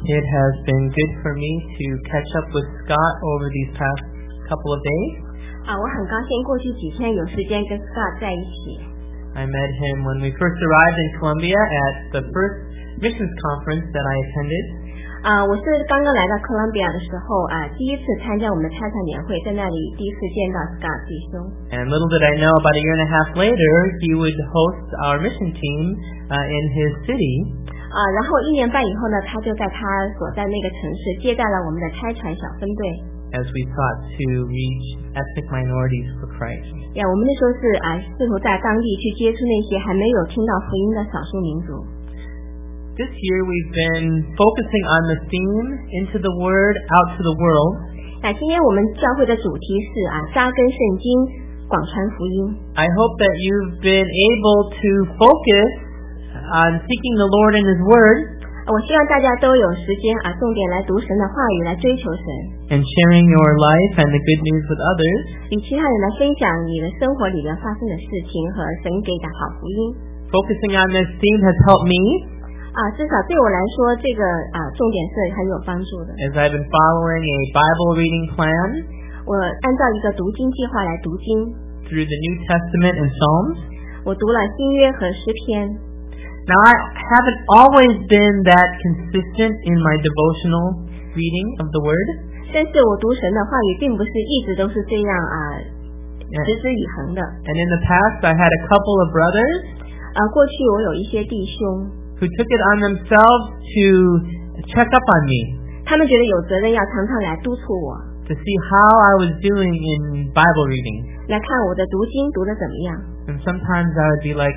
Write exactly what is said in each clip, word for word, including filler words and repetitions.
It has been good for me to catch up with Scott over these past couple of days. 啊，我很高兴过去几天有时间跟 Scott 在一起。 I met him when we first arrived in Colombia at the first missions conference that I attended. 啊，我是刚刚来到哥伦比亚的时候啊，第一次参加我们的差传年会，在那里第一次见到 Scott 弟兄。 And little did I know, about a year and a half later, he would host our mission team uh, in his city. 啊，然后一年半以后呢，他就在他所在那个城市接待了我们的差传小分队。 As we sought to reach ethnic minorities for Christ. 呀，我们那时候是啊，试图在当地去接触那些还没有听到福音的少数民族。 This year we've been focusing on the theme into the Word, out to the world. 那今天我们教会的主题是啊，扎根圣经，广传福音。 I hope that you've been able to focus on seeking the Lord and His Word. 我希望大家都有时间啊，重点来读神的话语，来追求神。 And sharing your life and the good news with others. 与其他人来分享你的生活里面发生的事情和神给的好福音。 Focusing on this theme has helped me. 啊，至少对我来说，这个啊重点是很有帮助的。 As I've been following a Bible reading plan. 我按照一个读经计划来读经。 Through the New Testament and Psalms. 我读了新约和诗篇。 Now I haven't always been that consistent in my devotional reading of the Word. 但是我读神的话语并不是一直都是这样啊，持之以恒的。 And in the past I had a couple of brothers. 啊，过去我有一些弟兄。 Who took it on themselves to check up on me. 他们觉得有责任要常常来督促我。 To see how I was doing in Bible reading. 来看我的读经读得怎么样。 And sometimes I would be like,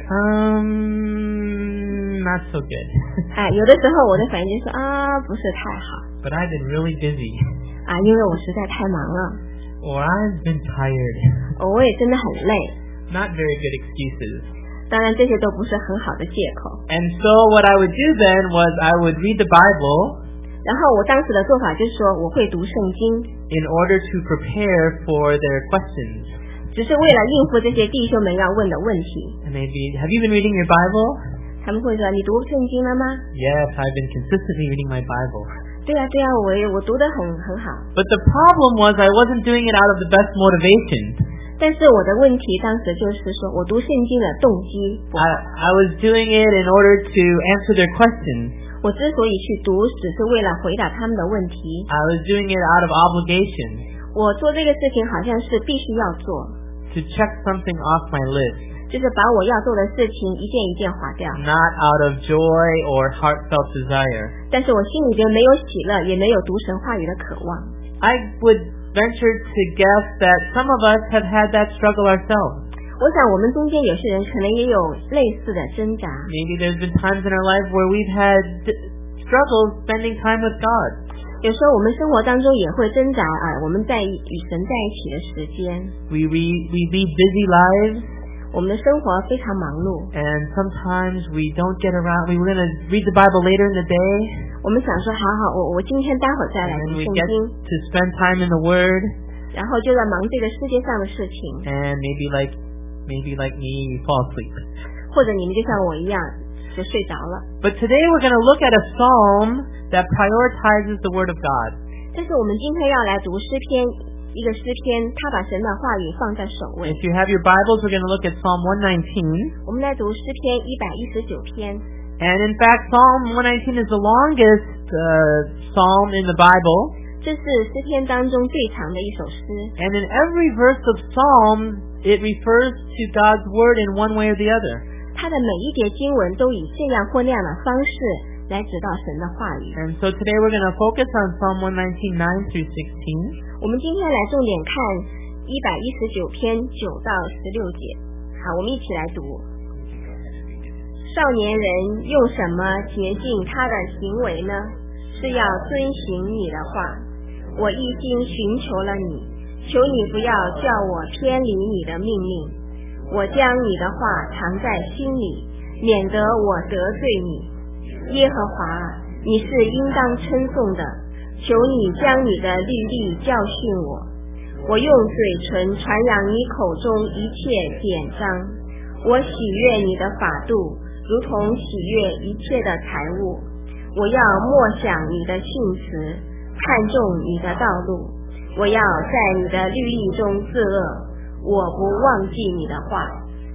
um, not so good. 哎，有的时候我的反应就是啊，不是太好。 But I've been really busy. 啊，因为我实在太忙了。 Or I've been tired. 我也真的很累。 Not very good excuses. 当然这些都不是很好的借口。 And so what I would do then was I would read the Bible. 然后我当时的做法就是说我会读圣经。 In order to prepare for their questions. 只是为了应付这些弟兄们要问的问题。 And maybe, have you been reading your Bible? 他们会说你读圣经了吗？ Yes, I've been consistently reading my Bible. 对啊对啊，我我读得很很好。 But the problem was I wasn't doing it out of the best motivation. 但是我的问题当时就是说我读圣经的动机不好。 I, I was doing it in order to answer their questions. 我之所以去读，只是为了回答他们的问题。 I was doing it out of obligation. 我做这个事情好像是必须要做。 To check something off my list. 就是把我要做的事情一件一件划掉。 Not out of joy or heartfelt desire. 但是我心里边没有喜乐，也没有读神话语的渴望。 I would venture to guess that some of us have had that struggle ourselves. 我想我们中间有些人可能也有类似的挣扎。 Maybe there's been times in our life where we've had struggles spending time with God. 有时候我们生活当中也会挣扎啊，我们在与神在一起的时间。 We read, we lead busy lives. 我们的生活非常忙碌。 And sometimes we don't get around. We were going to read the Bible later in the day. 我们想说，好好，我我今天待会儿再来读圣经。 And we get to spend time in the Word. 然后就在忙这个世界上的事情。 And maybe like, maybe like me, we fall asleep. 或者你们就像我一样，就睡着了。 But today we're going to look at a psalm that prioritizes the Word of God. 但是我们今天要来读诗篇，一个诗篇，他把神的话语放在首位。 If you have your Bibles, we're going to look at Psalm one nineteen. 我们来读诗篇一百一十九篇。 And in fact, Psalm one nineteen is the longest uh, psalm in the Bible. 这是诗篇当中最长的一首诗。 And in every verse of Psalm, it refers to God's Word in one way or the other. 它的每一节经文都以这样或那样的方式来指导神的话语。 And so today we're going to focus on Psalm one nineteen, nine through sixteen. 我们今天来重点看一百一十九篇九到十六节。好，我们一起来读。少年人用什么洁净他的行为呢？是要遵行你的话。我一心寻求了你，求你不要叫我偏离你的命令。我将你的话藏在心里，免得我得罪你。耶和华，你是应当称颂的，求你将你的律例教训我。我用嘴唇传扬你口中一切典章，我喜悦你的法度，如同喜悦一切的财物。 我要默想你的训词，看重你的道路。我要在你的律例中自乐，我不忘记你的话。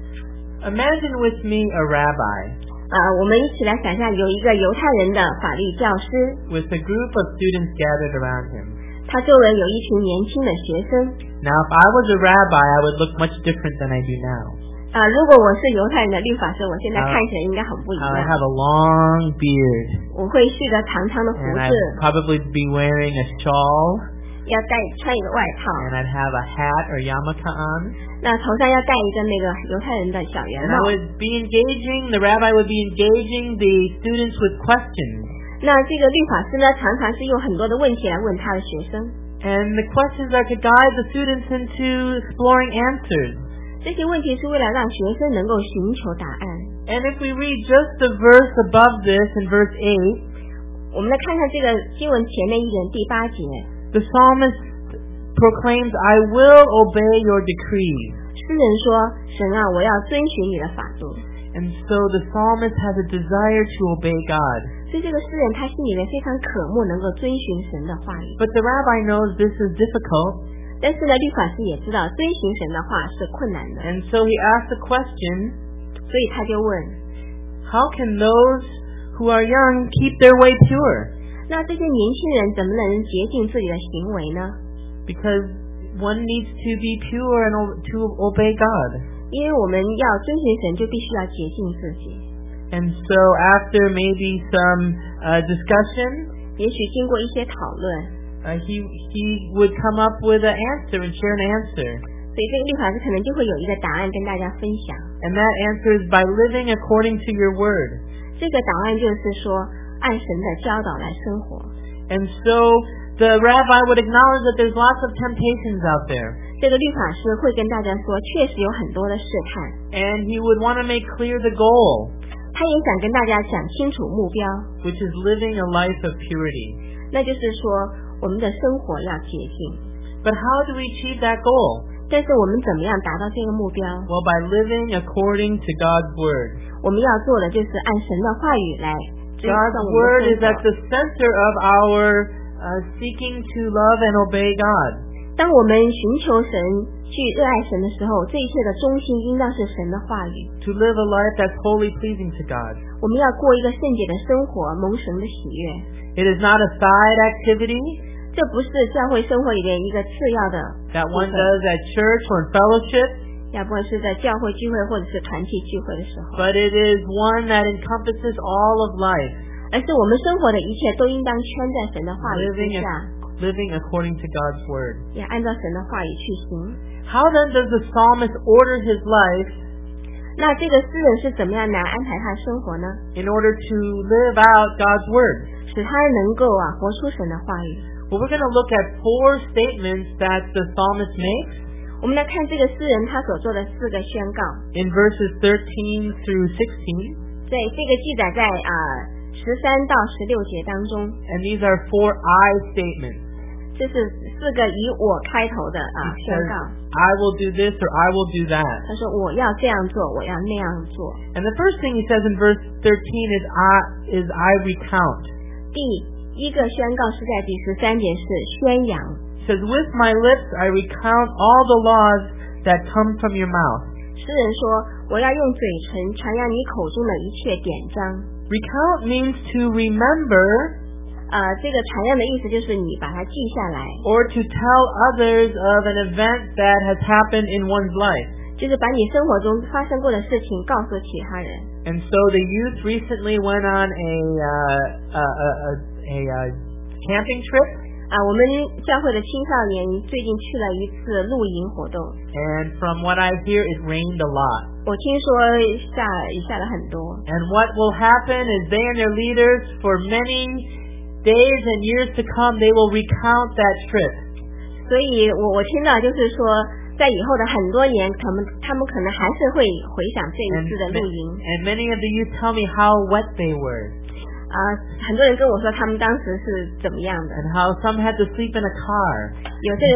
Imagine with me a rabbi 啊、我们一起来想象有一个犹太人的法律教师， with a group of students gathered around him. 他周围有一群年轻的学生。 Now, if I was a rabbi, I would look much different than I do now. 啊、如果我是犹太人的律法师，我现在看起来应该很不一 I would 样。 have a long beard, 我会蓄着长长的胡 and 子， I'd probably be wearing a shawl, 要戴穿一个外套， and I'd have a hat or yarmulke on. 那头上要戴一个那个犹太人的小圆 And I 帽。 would be engaging, the rabbi would be engaging the students with questions. 那这个律法师呢，常常是用很多的问题来问他的学生。 And the questions are to guide the students into exploring answers. 这些问题是为了让学生能够寻求答案。 And if we read just the verse above this in verse eight, 我们来看看这个经文前面一点第八节， the psalmist proclaims, I will obey your decrees. 诗人说：“神啊，我要遵循你的法度。” And so the psalmist has a desire to obey God. 所以这个诗人他心里面非常渴慕能够遵循神的话语。 But the rabbi knows this is difficult, 但是呢，律法师也知道遵循神的话是困难的， and so he asks the question, 所以他就问： how can those who are young keep their way pure? 那这些年轻人怎么能洁净自己的行为呢？ Because one needs to be pure and o- to obey God. 因为我们要遵循神，就必须要洁净自己。 And so after maybe some uh, discussion, 也许经过一些讨论， uh, he he would come up with an answer and share an answer. 所以这个律法师可能就会有一个答案跟大家分享。 And that answer is by living according to your word. 这个答案就是说，按神的教导来生活。 And so the rabbi would acknowledge that there's lots of temptations out there. 这个律法师会跟大家说，确实有很多的试探， And he would want to make clear the goal, 他也想跟大家讲清楚目标， which is living a life of purity. 那就是说我们的生活要洁净。 But how do we achieve that goal? 但是我们怎么样达到这个目标？ Well, by living according to God's word. 我们要做的就是按神的话语来追踪 God's 我 word 们 is 的 at 生 the 活。 center of our uh, seeking to love and obey God. 当我们寻求神、去热爱神的时候，这一切的中心应当是神的话语。 To live a life that's wholly pleasing to God. 我们要过一个圣洁的生活，蒙神的喜悦。 It is not a side activity 这不是教会生活里面一个次要的 that 部 one 分， does at church or in fellowship, 要不然是在教会聚会或者是团体聚会的时候， but it is one that encompasses all of life, 而是我们生活的一切都应当圈在神的话语 living 之下， living according to God's word. 也按照神的话语去行。 How then does the psalmist order his life 那这个诗人是怎么样来安排他的生活呢？ in order to live out God's word? 使他能够啊活出神的话语。 Well, we're going to look at four statements that the psalmist makes 我们来看这个诗人他所做的四个宣告， in verses thirteen through sixteen. 在这个记载在啊十三到十六节当中， And these are four I statements. 这是四个以我开头的啊 He 宣 says, 告。 I will do this or I will do that. 他说我要这样做，我要那样做。 And the first thing he says in verse thirteen is I is I recount. 第一个宣告是在第十三节是宣扬。 It says, with my lips I recount all the laws that come from your mouth. 诗人说我要用嘴唇传扬你口中的一切典章。 Recount means to remember 呃，这个传扬的意思就是你把它记下来， or to tell others of an event that has happened in one's life. 就是把你生活中发生过的事情告诉其他人。 And so the youth recently went on a uh, a, a, a, a uh, camping trip. 啊，我们教会的青少年最近去了一次露营活动， And from what I hear, it rained a lot. 我听说下雨下了很多。 And what will happen is they and their leaders, for many days and years to come, they will recount that trip. 所以我我听到就是说，在以后的很多年，他们他们可能还是会回想这一 And, 次的露营。 and many of the youth tell me how wet they were 啊，很多人跟我说他们当时是怎么样的， and how some had to sleep in a car. 有些人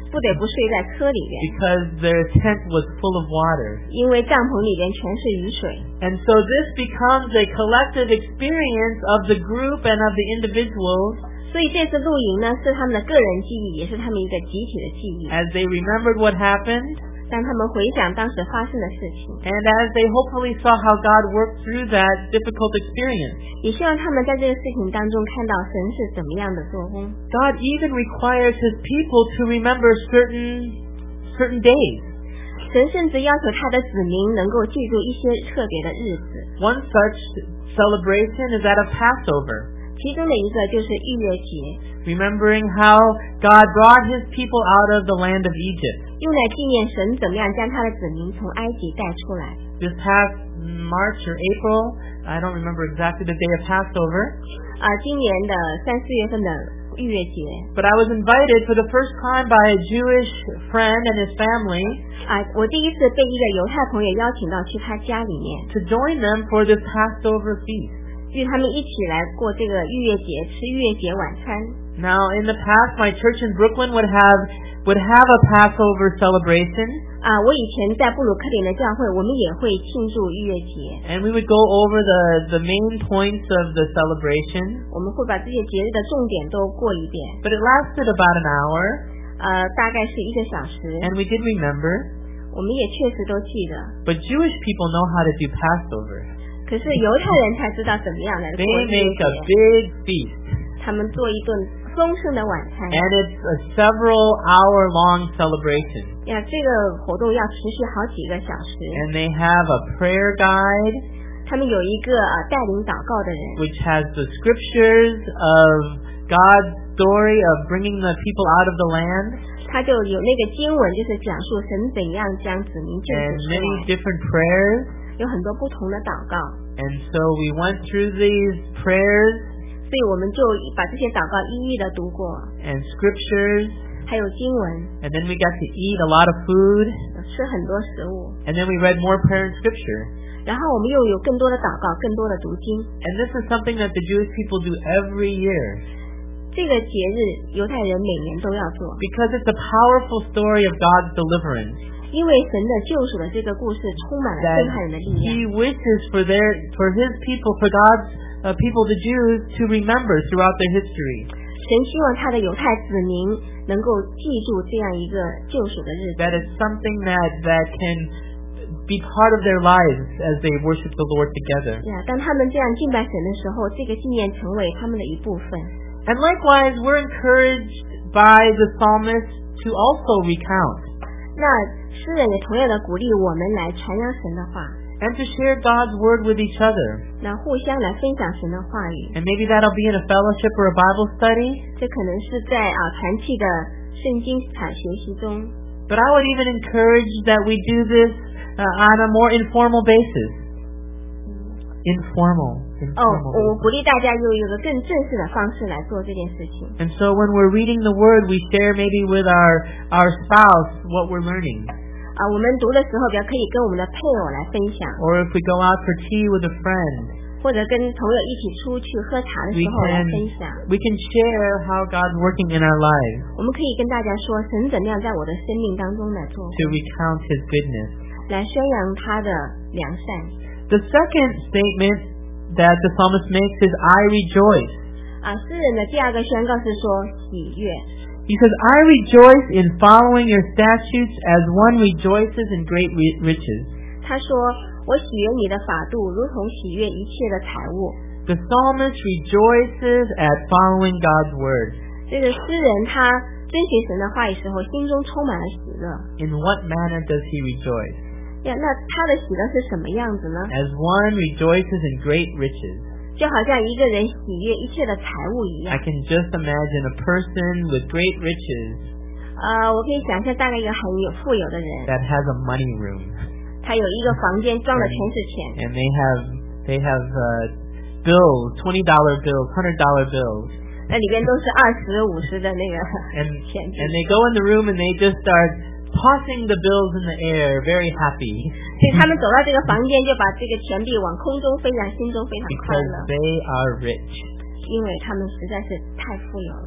不得不睡在车里边， because their tent was full of water. 因为帐篷里边全是雨水。 And so this becomes a collective experience of the group and of the individuals 所以这次露营呢，是他们的个人记忆，也是他们一个集体的记忆。 as they remembered what happened, 当他们回想当时发生的事情， and as they hopefully saw how God worked through that difficult experience. 也希望他们在这个事情当中看到神是怎么样的做工。 God even requires His people to remember certain certain days. 神甚至要求他的子民能够记住一些特别的日子， One such celebration is that of Passover, 其中的一个就是逾越节， remembering how God brought His people out of the land of Egypt. 用来纪念神怎么样将他的子民从埃及带出来。 This past March or April, I don't remember exactly the day of Passover, 啊，今年的三四月份的逾越节， but I was invited for the first time by a Jewish friend and his family 啊，我第一次被一个犹太朋友邀请到去他家里面， to join them for this Passover feast. 与他们一起来过这个逾越节，吃逾越节晚餐。 Now, in the past, my church in Brooklyn would have would have a Passover celebration, 啊，我以前在布鲁克林的教会，我们也会庆祝逾越节， and we would go over the the main points of the celebration. 我们会把这些节日的重点都过一遍， But it lasted about an hour, 呃，大概是一个小时， and we did remember. 我们也确实都记得。 But Jewish people know how to do Passover. 可是犹太人才知道怎么样来过 They 逾越 make a 节， big feast, 他们做一顿丰盛的晚餐。 and it's a several hour long celebration. 呀，这个活动要持续好几个小时。 And they have a prayer guide, 他们有一个呃带领祷告的人， which has the scriptures of God's story of bringing the people out of the land, 他就有那个经文，就是讲述神怎样将子民救 and 赎出 many 来， different prayers. 有很多不同的祷告， And so we went through these prayers 所以我们就把这些祷告一一的读过， and scriptures, 还有经文， and then we got to eat a lot of food, 吃很多食物， and then we read more prayer and scripture. 然后我们又有更多的祷告，更多的读经。 And this is something that the Jewish people do every year, 这个节日犹太人每年都要做， because it's a powerful story of God's deliverance 因为神的救赎的这个故事充满了 that 震撼人的力量。 He wishes for their for His people, for God's uh, people, the Jews, to remember throughout their history. 神希望他的犹太子民能够记住这样一个救赎的日子， That it's something that that can be part of their lives as they worship the Lord together. 呀，当他们这样敬拜神的时候，这个纪念成为他们的一部分。 And likewise, we're encouraged by the psalmist to also recount 那诗人也同样的鼓励我们来传扬神的话， and to share God's word with each other. 那互相来分享神的话语。 And maybe that'll be in a fellowship or a Bible study. 这可能是在啊团契的圣经产学习中， But I would even encourage that we do this uh, on a more informal basis. Informal. 哦， informal 我 basis. 鼓励大家用一个更正式的方式来做这件事情。 And so when we're reading the word, we share maybe with our, our spouse what we're learning. 啊，我们读的时候，比较可以跟我们的配偶来分享， Or if we go out for tea with a friend, 或者跟朋友一起出去喝茶的 we 时候来 can, 分享。 we can share how God's working in our lives 我们可以跟大家说，神怎么样在我的生命当中来做， to recount His goodness. 来宣扬他的良善。 The second statement that the psalmist makes is, I rejoice. 啊，诗人的第二个宣告是说喜悦。 He says, I rejoice in following your statutes as one rejoices in great riches. 他说：“我喜悦你的法度，如同喜悦一切的财物。” The psalmist rejoices at following God's word. 这个诗人他遵循神的话语时候，心中充满了喜乐。 In what manner does he rejoice? 呀，那他的喜乐是什么样子呢？ As one rejoices in great riches. 就好像一个人喜悦一切的财物一 I 样。 can just imagine a person with great riches 呃，我可以想象大概一个很有富有的人， that has a money room. 他有一个房间装的全是钱， And they have they have uh, bills, twenty dollar bills, one hundred dollar bills. 那里边都是二十五十的那个 And 钱币。 and they go in the room and they just start tossing the bills in the air, very happy. 所以他们走到这个房间，就把这个钱币往空中飞扬，心中非常快 Because 乐， they are rich. 因为他们实在是太富有了。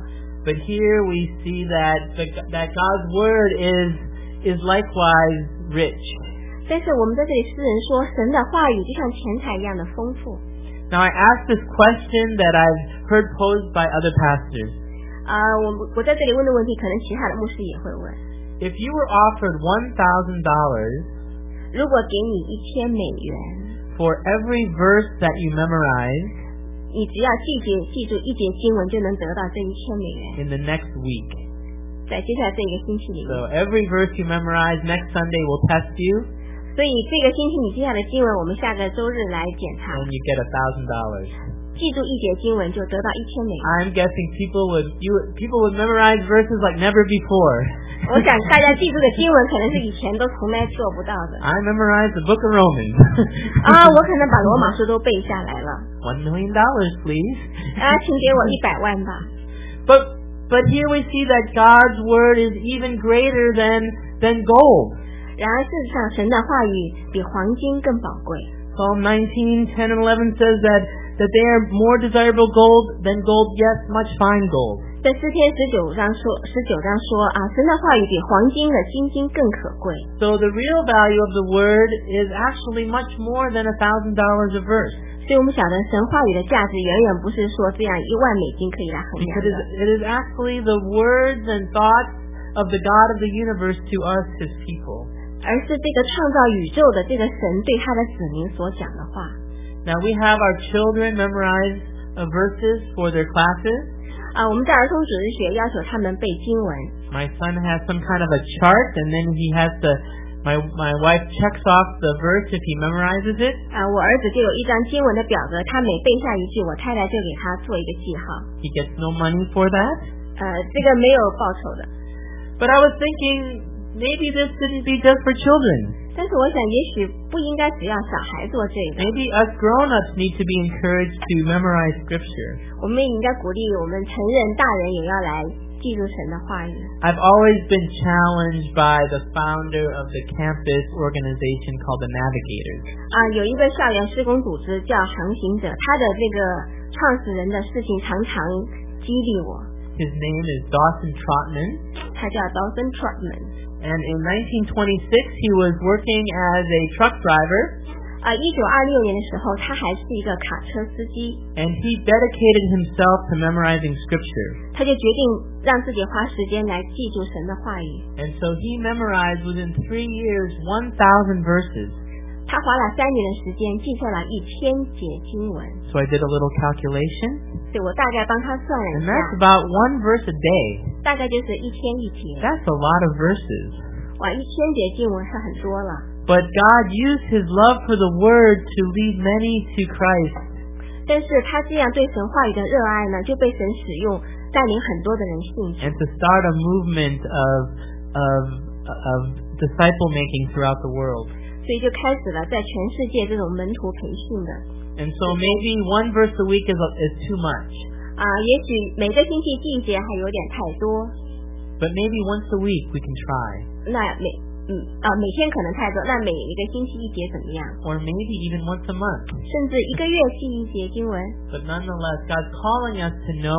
But here we see that the, that God's word is is likewise rich. 但是我们在这里诗人说，神的话语就像钱财一样的丰富。 Now I asked this question that I've heard posed by other pastors. 啊、我我在这里问的问题，可能其他的牧师也会问。 If you were offered one thousand dollars 如果给你一千美元， for every verse that you memorize 你只要记节记住一节经文，就能得到这一千美元。 in the next week. 在接下来这一个星期里面， So every verse you memorize next Sunday will test you, 所以这个星期你接下来的经文，我们下个周日来检查。 and you get a thousand dollars. 记住一节经文就得到一千美元。 I'm guessing people would you people would memorize verses like never before. 我想大家记住的经文可能是以前都从来做不到的。 I memorized the book of Romans. 啊，我可能把罗马书都背下来了。 One million dollars, please. 啊，请给我一百万吧。 But but here we see that God's word is even greater than than gold. 然而事实上，神的话语比黄金更宝贵。 Psalm nineteen, ten and eleven says that that they are more desirable gold than gold, yes, much fine gold. 在诗篇十九章说，十九章说啊，神的话语比黄金的金金更可贵。 So the real value of the word is actually much more than a thousand dollars a verse. 所以我们晓得神话语的价值远远不是说这样一万美金可以来衡量 Because 的， it is actually the words and thoughts of the God of the universe to us, His people. 而是这个创造宇宙的这个神对他的子民所讲的话。 Now we have our children memorize uh, verses for their classes. 啊，我们在儿童主日学要求他们背经文。 My son has some kind of a chart, and then he has to. My my wife checks off the verse if he memorizes it. 啊，我儿子就有一张经文的表格，他每背下一句，我太太就给他做一个记号。 He gets no money for that. 呃，这个没有报酬的。 But I was thinking maybe this shouldn't be just for children. 但是我想，也许不应该只要小孩做这个， Maybe us grown-ups need to be encouraged to memorize Scripture. 我们也应该鼓励我们成人、大人也要来记住神的话语。 I've always been challenged by the founder of the campus organization called the Navigators. 啊，有一个校园施工组织叫航行者，他的这个创始人的事情常常激励我。 His name is Dawson Trotman. 他叫 Dawson Trotman。 And in nineteen twenty-six, he was working as a truck driver. 啊，一九二六年的时候，他还是一个卡车司机。 And he dedicated himself to memorizing Scripture. 他就决定让自己花时间来记住神的话语。 And so he memorized within three years one thousand verses. 他花了三年的时间记下了一千节经文。 So I did a little calculation. 所以我大概帮他算了 And 一 that's 下， about one verse a day. 大概就是一天一节。 That's a lot of verses. 哇，一千节经文是很多了。 But God used His love for the Word to lead many to Christ. 但是他这样对神话语的热爱呢，就被神使用，带领很多的人信主， And to start a movement of of of disciple making throughout the world. 所以就开始了在全世界这种门徒培训的。 And so maybe one verse a week is is too much. 啊，也许每个星期记一节还有点太多， But maybe once a week we can try. 那每嗯啊每天可能太多，那每一个星期一节怎么样？ Or maybe even once a month. 甚至一个月记一节经文。 But nonetheless, God's calling us to know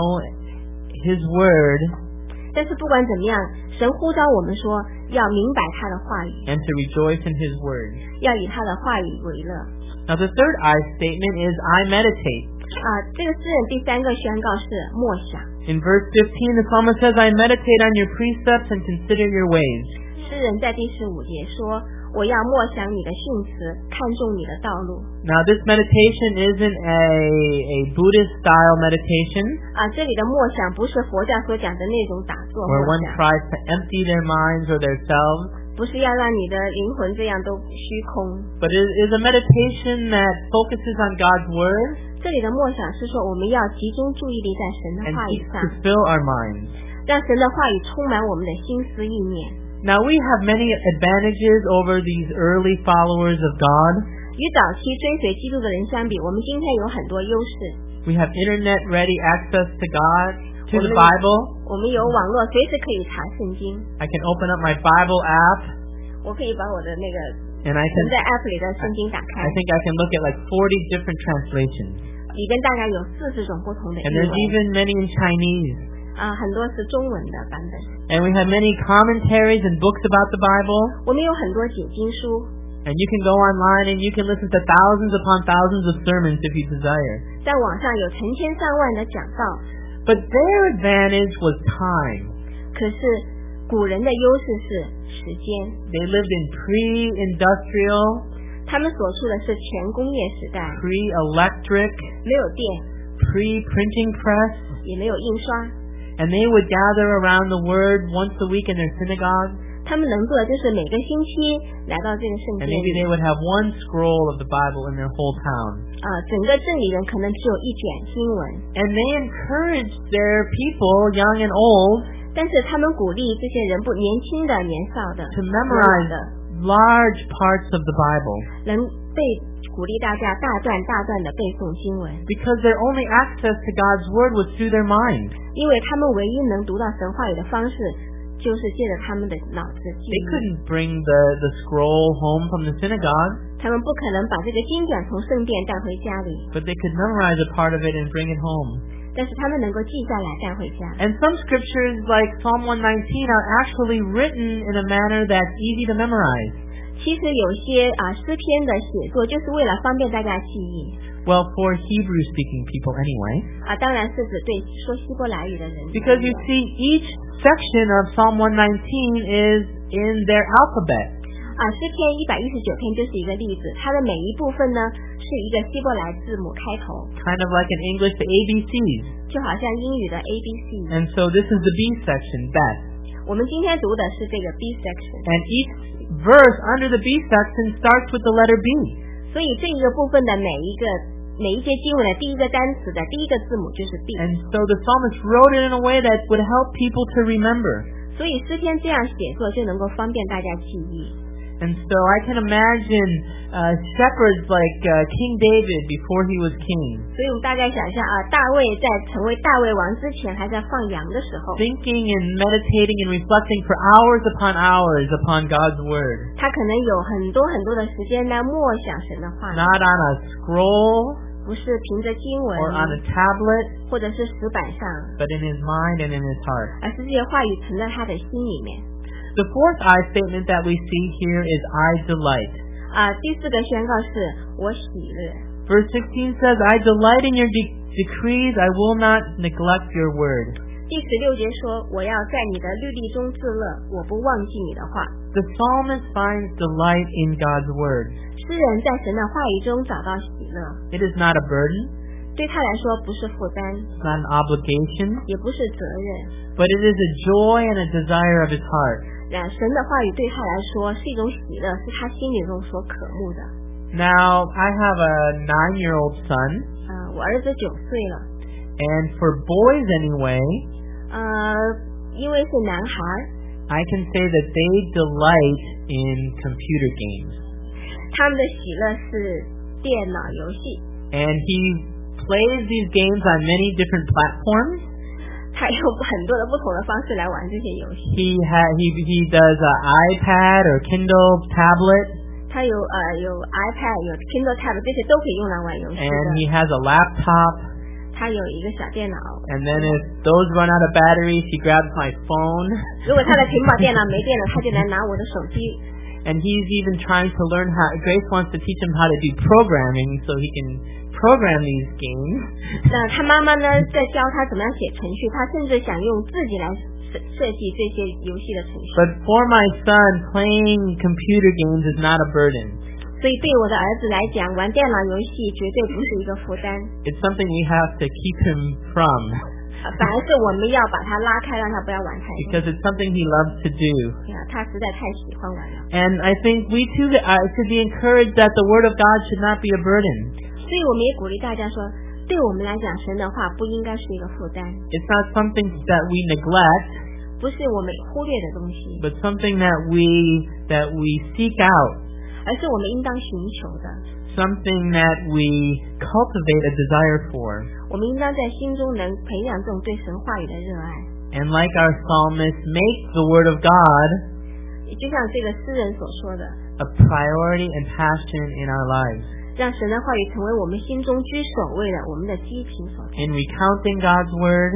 His Word 但是不管怎么样，神呼召我们说要明白他的话语， and to rejoice in His Word. 要以他的话语为乐。 Now the third I statement is I meditate. 啊，这个诗人第三个宣告是默想。 In verse fifteen, the psalmist says, I meditate on your precepts and consider your ways. 诗人在第十五节说：“我要默想你的训词，看重你的道路。” Now this meditation isn't a, a Buddhist style meditation 啊，这里的默想不是佛教所讲的那种打坐 where 默 one 想， tries to empty their minds or their selves, 不是要让你的灵魂这样都虚空。 but it is a meditation that focuses on God's Word 这里的默想是说，我们要集中注意力在神的 and 话语 seeks 上， to fill our minds. 让神的话语充满我们的心思意念。 Now we have many advantages over these early followers of God. 与早期追随基督的人相比，我们今天有很多优势。 We have internet-ready access to God, to the 我们- Bible. 我们有网络，随时可以查圣经。 I can open up my Bible app 我可以把我的那个 and I 存 can 在 App 里的圣经打开 I，think I can look at like forty different translations. 里边大概有四十种不同的 And 英 there's 文， even many in Chinese. 啊、很多是中文的版本。 And we have many commentaries and books about the Bible. 我们有很多解经书。 And you can go online and you can listen to thousands upon thousands of sermons if you desire. 在网上有成千上万的讲道。 But their advantage was time. 可是古人的优势是时间。 They lived in pre-industrial, 他们所处的是前工业时代， pre-electric, 没有电， pre-printing press. 也没有印刷。 And they would gather around the Word once a week in their synagogue. 他们能做的就是每个星期来到这个圣 And 殿 maybe 里 they would have one scroll of the Bible in their whole town. 啊、整个镇里人可能只有一卷经文。 And they encouraged their people, young and old, 但是他们鼓励这些人不年轻的、年少的、 to memorize 的 large parts of the Bible. 能被鼓励大家大段大段的背诵经文， Because their only access to God's Word was through their mind. 因为他们唯一能读到神话语的方式，就是借着他们的脑子记 They 忆。 couldn't bring the, the scroll home from the synagogue, 他们不可能把这个经卷从圣殿带回家里， but they could memorize a part of it and bring it home. 但是他们能够记下来带回家。 And some scriptures, like Psalm one nineteen, are actually written in a manner that's easy to memorize. 其实有些啊诗篇的写作就是为了方便大家记忆 Well, for Hebrew-speaking people anyway. 啊，当然是指对说希伯来语的人。 Because you see, each section of Psalm one nineteen is in their alphabet. 啊，诗篇一百一十九篇就是一个例子，它的每一部分呢是一个希伯来字母开头， Kind of like in English, the A B Cs. 就好像英语的 A B C。 And so this is the B section, Bet. 我们今天读的是这个 B section， And each verse under the B section starts with the letter B. 所以这一个部分的每一个每一节经文的第一个单词的第一个字母就是 B。 And so the psalmist wrote it in a way that would help people to remember. 所以诗篇这样写作就能够方便大家记忆。 And so I can imagine uh, shepherds like uh, King David before he was king, 所以我们大概想象啊，大卫在成为大卫王之前还在放羊的时候， thinking and meditating and reflecting for hours upon hours upon God's word. 他可能有很多很多的时间来默想神的话， Not on a scroll 不是凭着经文 or on a tablet, 或者是石板上， but in his mind and in his heart. 而是这些话语存在他的心里面。 The fourth I statement that we see here is I delight. 啊，第四个宣告是我喜乐。 Verse sixteen says, I delight in your de- decrees, I will not neglect your word. 第十六节说，我要在你的律例中自乐，我不忘记你的话。 The psalmist finds delight in God's word. 诗人在神的话语中找到喜乐， It is not a burden, 对他来说不是负担， it's not an obligation, 也不是责任。 but it is a joy and a desire of his heart. 然神的话语对他来说是一种喜乐，是他心里中所渴慕的。 Now, I have a nine-year-old son, 呃，我儿子九岁了， and for boys anyway, 呃，因为是男孩， I can say that they delight in computer games. 他们的喜乐是电脑游戏。 And he plays these games on many different platforms. 他有很多的不同的方式来玩这些游戏。 He ha- he he does an iPad or Kindle tablet, 他有呃有 iPad 有 Kindle Tab 这些都可以用来玩游戏 and 的。 he has a laptop. 他有一个小电脑。 And then if those run out of batteries, he grabs my phone. 如果他的平板电脑没电了，他就来拿我的手机。 And he's even trying to learn how. Grace wants to teach him how to do programming so he can program these games. 那他妈妈呢，在教他怎么样写程序，他甚至想用自己来设设计这些游戏的程序。 But for my son, playing computer games is not a burden. 所以对我的儿子来讲，玩电脑游戏绝对不是一个负担， It's something we have to keep him from 反而是我们要把他拉开，让他不要玩太多。 because it's something he loves to do. 啊，他实在太喜欢玩了。 And I think we too uh, should be encouraged that the Word of God should not be a burden. 所以我们也鼓励大家说，对我们来讲，神的话不应该是一个负担， It's not something that we neglect, 不是我们忽略的东西， but something that we that we seek out, 而是我们应当寻求的。 something that we cultivate a desire for. 我们应当在心中能培养这种对神话语的热爱。 And like our psalmist, make the Word of God 也就像这个诗人所说的， a priority and passion in our lives. 让神的话语成为我们心中居首位的，我们的激情所在。 In recounting God's Word,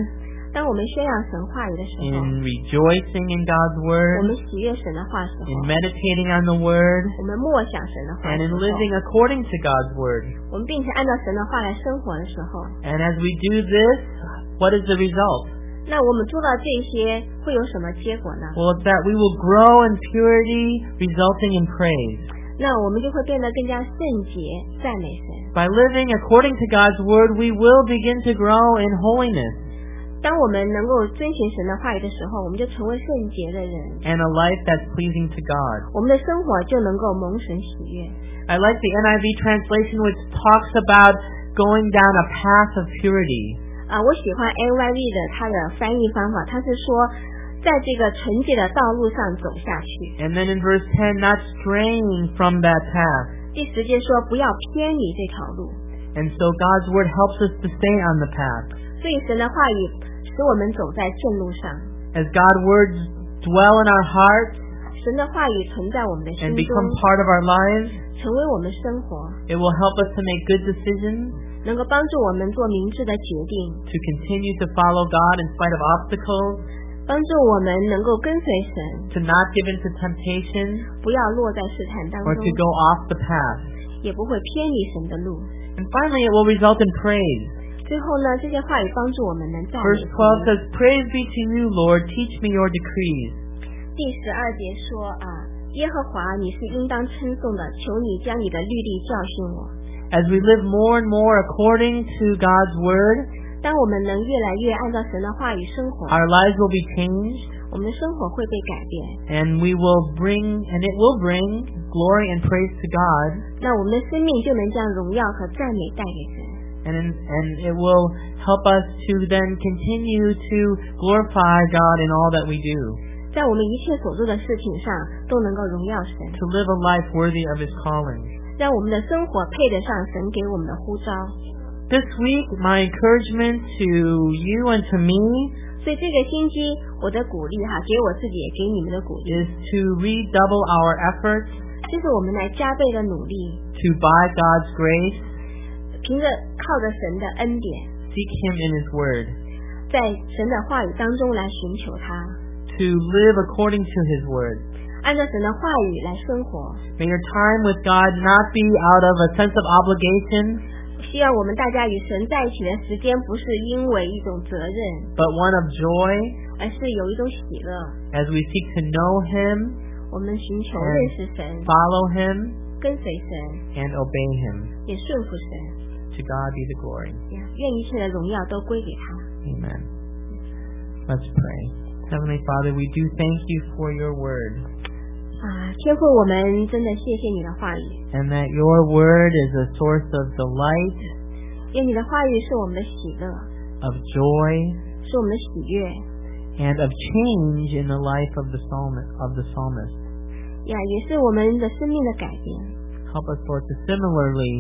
当我们宣扬神话语的时候， in rejoicing in God's 我 Word, 们喜悦神的话的时 in 候， meditating on the Word, 我们默想神的话 and 的 in 时候， living according to God's Word. 我们并且按照神的话来生活的时候， And as we do this, what is the result? 那我们做到这些会有什么结果呢？ Well, it's that we will grow in purity, resulting in praise. 那我们就会变得更加圣洁，赞美神。 By living according to God's Word, we will begin to grow in holiness 当我们能够遵循神的话语的时候，我们就成为圣洁的人， and a life that's pleasing to God. 我们的生活就能够蒙神喜悦。 I like the N I V translation which talks about going down a path of purity. 啊，我喜欢 N Y V 的它的翻译方法，它是说在这个纯洁的道路上走下去。 And then in verse ten, not straying from that path. 第十节说不要偏离这条路， And so God's Word helps us to stay on the path. 所以神的话语使我们走在正路上。 As God's words dwell in our hearts 神的话语存在我们的心 and 中， become part of our lives, 成为我们生活， it will help us to make good decisions, 能够帮助我们做明智的决定， to continue to follow God in spite of obstacles, 帮助我们能够跟随神， to not give in to temptation, 不要落在试探当 or 中， to go off the path. 也不会偏离神的路。 And finally, it will result in praise. 最后呢，这些话语帮助我们能赞美 Verse 神。 twelve says, Praise be to you, Lord, teach me your decrees. 第十二节说啊，耶和华你是应当称颂的，求你将你的律例教训我。 As we live more and more according to God's Word, 当我们能越来越按照神的话语生活， our lives will be changed, 我们的生活会被改变， and we will bring, and it will bring glory and praise to God, 那我们的生命就能将荣耀和赞美带给神。 and and it will help us to then continue to glorify God in all that we do, 在我们一切所做的事情上都能够荣耀神， to live a life worthy of His calling. 让我们的生活配得上神给我们的呼召。 This week, my encouragement to you and to me 所以这个星期我的鼓励哈，给我自己也给你们的鼓励， is to redouble our efforts 就是我们来加倍的努力， to by God's grace 凭着靠着神的恩典， seek Him in His Word, 在神的话语当中来寻求他， to live according to His Word. 按照神的话语来生活。 May your time with God not be out of a sense of obligation, 希望我们大家与神在一起的时间不是因为一种责任， but one of joy 而是有一种喜乐。 as we seek to know Him, 我们寻求认识神， follow Him, 跟随神， and obey Him. 也顺服神。 To God be the glory. 愿一切的荣耀都归给他。 Amen. Let's pray. Heavenly Father, we do thank you for your word, 啊，天父，我们真的谢谢你的话语， and that your word is a source of delight, 因为你的话语是我们的喜乐， of joy, 是我们的喜悦， and of change in the life of the psalmist. Of the psalmist. 呀，也是我们的生命的改变。 Help us, Lord, to similarly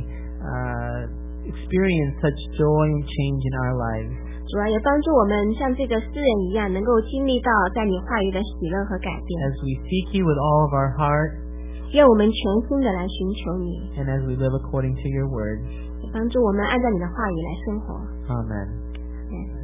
uh, experience such joy and change in our lives. 主要也帮助我们像这个诗人一样，能够经历到在你话语的喜乐和改变。 As we seek you with all of our heart, 愿我们全心的来寻求你， and as we live according to your word. 也帮助我们按照你的话语来生活。 Amen. Amen.